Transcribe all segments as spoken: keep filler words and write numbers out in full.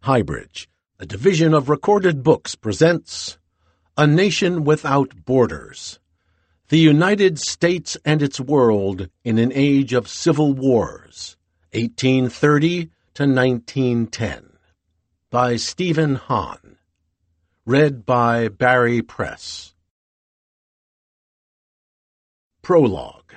Highbridge, a division of Recorded Books, presents A Nation Without Borders, The United States and Its World in an Age of Civil Wars, eighteen thirty to nineteen ten, by Stephen Hahn. Read by Barry Press. Prologue.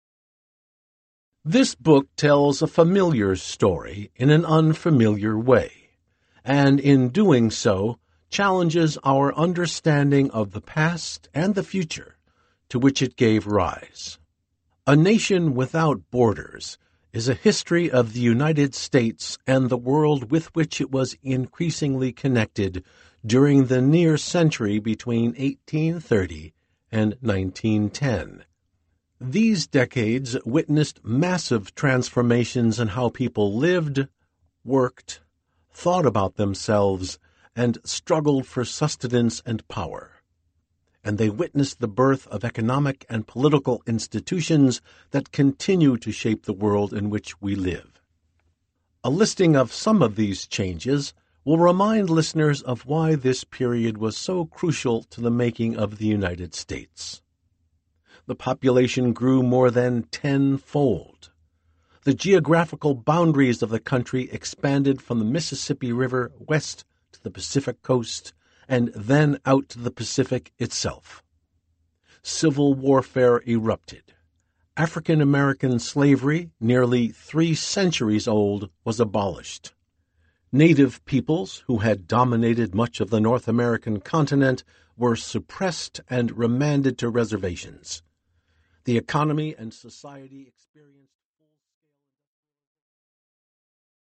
This book tells a familiar story in an unfamiliar way, and in doing so challenges our understanding of the past and the future to which it gave rise. A Nation Without Borders is a history of the United States and the world with which it was increasingly connected during the near century between eighteen thirty and nineteen ten. These decades witnessed massive transformations in how people lived, worked, thought about themselves, and struggled for sustenance and power. And they witnessed the birth of economic and political institutions that continue to shape the world in which we live. A listing of some of these changes will remind listeners of why this period was so crucial to the making of the United States. The population grew more than tenfold. The geographical boundaries of the country expanded from the Mississippi River west to the Pacific coast and then out to the Pacific itself. Civil warfare erupted. African American slavery, nearly three centuries old, was abolished. Native peoples, who had dominated much of the North American continent, were suppressed and remanded to reservations. The economy and society experienced